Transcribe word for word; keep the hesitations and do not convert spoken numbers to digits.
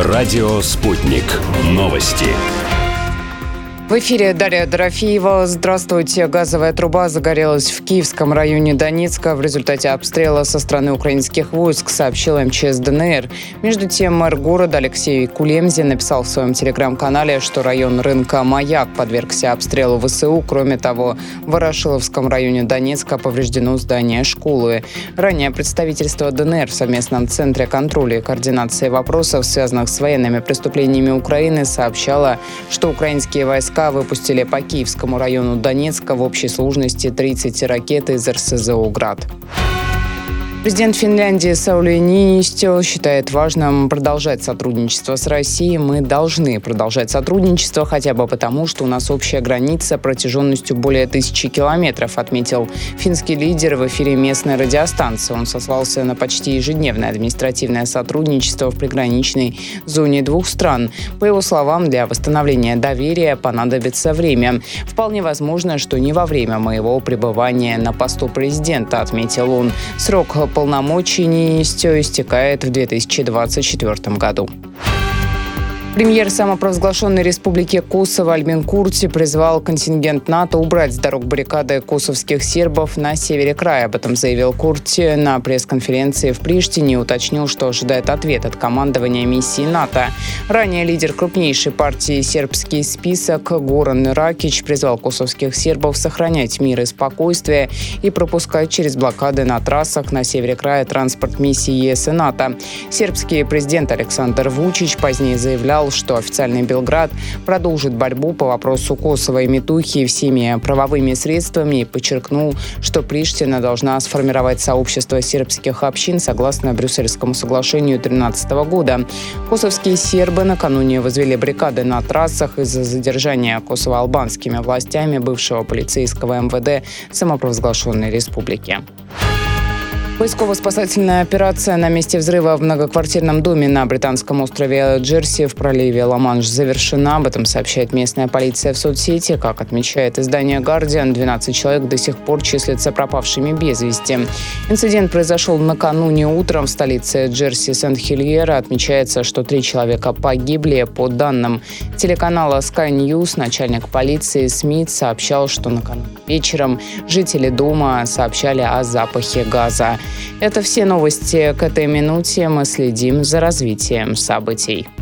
Радио «Спутник». Новости. В эфире Дарья Дорофеева. Здравствуйте. Газовая труба загорелась в Киевском районе Донецка в результате обстрела со стороны украинских войск, сообщил эм че эс дэ эн эр. Между тем, мэр города Алексей Кулемзе написал в своем телеграм-канале, что район рынка «Маяк» подвергся обстрелу вэ эс у. Кроме того, в Ворошиловском районе Донецка повреждено здание школы. Ранее представительство дэ эн эр в совместном центре контроля и координации вопросов, связанных с военными преступлениями Украины, сообщало, что украинские войска выпустили по Киевскому району Донецка в общей сложности тридцать ракет из эр эс зэ о «Град». Президент Финляндии Саули Ниинистё считает важным продолжать сотрудничество с Россией. Мы должны продолжать сотрудничество хотя бы потому, что у нас общая граница протяженностью более тысячи километров, отметил финский лидер в эфире местной радиостанции. Он сослался на почти ежедневное административное сотрудничество в приграничной зоне двух стран. По его словам, для восстановления доверия понадобится время. Вполне возможно, что не во время моего пребывания на посту президента, отметил он. Срок полномочий Ниинистё истекает в две тысячи двадцать четвёртом году. Премьер самопровозглашенной республики Косово Альбин Курти призвал контингент НАТО убрать с дорог баррикады косовских сербов на севере края. Об этом заявил Курти на пресс-конференции в Приштине и уточнил, что ожидает ответ от командования миссии НАТО. Ранее лидер крупнейшей партии «Сербский список» Горан Ракич призвал косовских сербов сохранять мир и спокойствие и пропускать через блокады на трассах на севере края транспорт миссии е эс и НАТО. Сербский президент Александр Вучич позднее заявлял, что официальный Белград продолжит борьбу по вопросу Косово и Метухи всеми правовыми средствами и подчеркнул, что Приштина должна сформировать сообщество сербских общин согласно Брюссельскому соглашению две тысячи тринадцатого года. Косовские сербы накануне возвели баррикады на трассах из-за задержания косово-албанскими властями бывшего полицейского эм вэ дэ самопровозглашенной республики. Поисково-спасательная операция на месте взрыва в многоквартирном доме на британском острове Джерси в проливе Ла-Манш завершена. Об этом сообщает местная полиция в соцсети. Как отмечает издание «Гардиан», двенадцать человек до сих пор числятся пропавшими без вести. Инцидент произошел накануне утром в столице Джерси Сент-Хельера. Отмечается, что три человека погибли. По данным телеканала Sky News, начальник полиции Смит сообщал, что накануне вечером жители дома сообщали о запахе газа. Это все новости к этой минуте. Мы следим за развитием событий.